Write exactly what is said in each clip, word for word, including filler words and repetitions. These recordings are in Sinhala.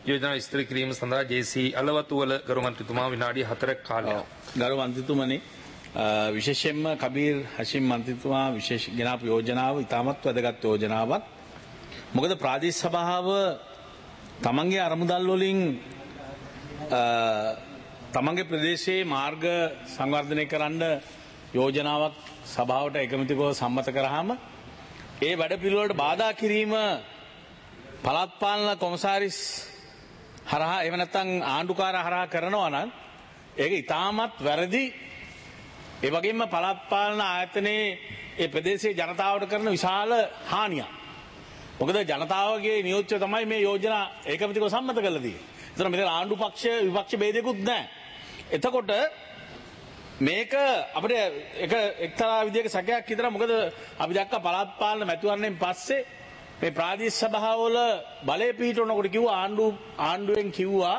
යෝජනා විස්තර කිරීම සඳහා ජේ.සී. අලවතුවල ගරු මන්ත්‍රීතුමා විනාඩි හතරක් කාලයක්. ගරු මන්ත්‍රීතුමනි විශේෂයෙන්ම කබීර් හෂිම් මන්ත්‍රීතුමා විශේෂ ගෙනාපු යෝජනාව ඉතාමත් වැදගත් යෝජනාවක්. මොකද ප්‍රාදේශ සභාව තමන්ගේ අරමුදල් වලින් තමන්ගේ ප්‍රදේශයේ මාර්ග සංවර්ධනය කරන්න යෝජනාවක් සභාවට එකමිතිකව සම්මත කරාම ඒ වැඩ පිළිවෙලට බාධා කිරීම පළාත් පාලන කොමසාරිස් හරහා එහෙම නැත්නම් ආණ්ඩුකාර හරහා කරනවා නම් ඒක ඉතාමත් වැරදි. ඒ වගේම පළාත් පාලන ආයතනයේ ඒ ප්‍රදේශයේ ජනතාවට කරන විශාල හානියක්. මොකද ජනතාවගේ නියෝජ්‍ය තමයි මේ යෝජනා ඒකමිතිකව සම්මත කළා තියෙන්නේ. ඒතර මෙතන ආණ්ඩු පක්ෂ විපක්ෂ ભેදයක්වත් නැහැ. එතකොට මේක අපිට එක එක්තරා විදියක සැකයක් විතර මොකද අපි දැක්ක පළාත් පාලන මැතිවරණයෙන් පස්සේ මේ ප්‍රාදේශ සභාවල බලය පිහිටවනකොට කිව්වා ආණ්ඩු ආණ්ඩුවෙන් කිව්වා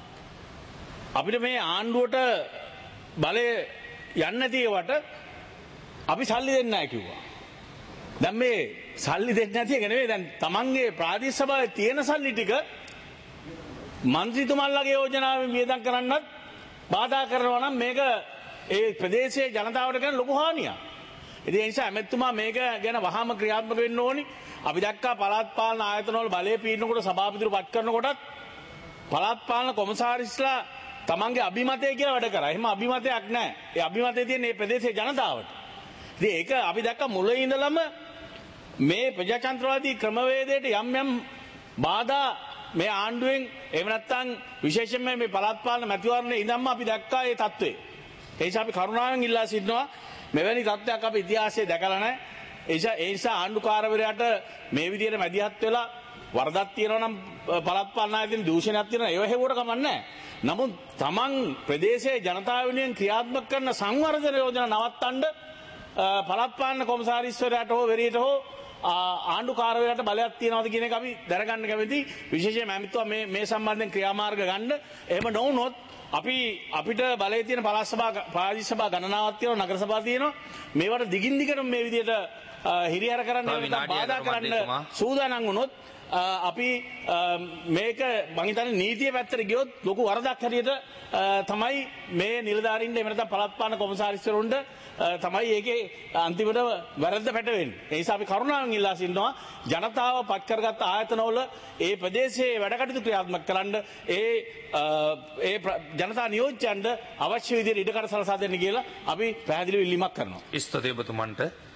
අපිට මේ ආණ්ඩුවට බලය යන්නේ නැති ඒවට අපි සල්ලි දෙන්නේ නැහැ කිව්වා. දැන් මේ සල්ලි දෙන්නේ නැති එක නෙවෙයි දැන් තමන්ගේ ප්‍රාදේශ සභාවේ තියෙන සල්ලි ටික මන්ත්‍රීතුමන්ලගේ යෝජනාවෙන් වියදම් කරන්නත් බාධා කරනවා නම් මේක ඒ ප්‍රදේශයේ ජනතාවට කරන ලොකු හානියක්. ඉතින් ඒ නිසා ඇමැතිතුමා මේක ගැන වහාම ක්‍රියාත්මක වෙන්න ඕනි. අපි දැක්කා පළාත් පාලන ආයතනවල බලය පීඩනකොට සභාපතිතුරු පත් කරනකොටත් පළාත් පාලන කොමසාරිස්ලා තමන්ගේ අභිමතය කියලා වැඩ කරා. එහෙම අභිමතයක් නැහැ. ඒ අභිමතය තියෙන මේ ප්‍රදේශයේ ජනතාවට. ඉතින් ඒක අපි දැක්ක මුලින් ඉඳලම මේ ප්‍රජාතන්ත්‍රවාදී ක්‍රමවේදයට යම් යම් බාධා මේ ආණ්ඩුවෙන් එහෙම නැත්නම් විශේෂයෙන්ම මේ පළාත් පාලන මැතිවරණයේ ඉඳන්ම අපි දැක්කා මේ තත්ත්වය. ඒ නිසා අපි කරුණාවෙන් ඉල්ලා සිටිනවා මෙවැනි තත්ත්වයක් අපි ඉතිහාසයේ දැකලා නැහැ. ඒ නිසා ඒ නිසා ආණ්ඩුකාරවරයාට මේ විදිහට මැදිහත් වෙලා වරදක් තියෙනවා නම් පළාත් පාලන ආයතන දූෂණයක් තියෙනවා ඒව හේවුවට කමක් නැහැ. නමුත් තමන් ප්‍රදේශයේ ජනතාව වෙනුවෙන් ක්‍රියාත්මක කරන සංවර්ධන යෝජනා නවත්තන්න පළාත් පාලන කොමසාරිස්වරයාට හෝ වෙරියට හෝ ආණ්ඩුකාරවරයාට බලයක් තියනවාද කියන එක අපි දැනගන්න කැමති. විශේෂයෙන්ම ඇමතිතුමා මේ මේ සම්බන්ධයෙන් ක්‍රියාමාර්ග ගන්න. එහෙම නොවුනොත් අපි අපිට බලයේ තියෙන පළාත් සභා ප්‍රාදේශ සභා ගණනාවක් තියෙනවා නගර සභා තියෙනවා. මේවට දිගින් දිගටම මේ විදිහට හිරිහැර කරන්න නැත්නම් බාධා කරන්න සූදානම් වුණොත් අපි මේක මං හිතන්නේ නීතිය පැත්තට ගියොත් ලොකු වරදක් හැටියට තමයි මේ නිලධාරීන්ට එහෙම නැත්නම් පළාත් පාලන කොමසාරිස්වරුන්ට තමයි ඒකේ අන්තිමට වැරද්ද පැටවෙන්නේ. ඒ නිසා අපි කරුණාවෙන් ඉල්ලා සිටිනවා ජනතාව පත් කරගත් ආයතනවල ඒ ප්‍රදේශයේ වැඩ කටයුතු ක්‍රියාත්මක කරන්න ඒ ඒ ජනතා නියෝජ්‍යයන්ට අවශ්‍ය විදිහට ඉඩකඩ සලසා දෙන්න කියලා අපි පැහැදිලිව ඉල්ලීමක් කරනවා. ඉස්තතේබතුමන්ට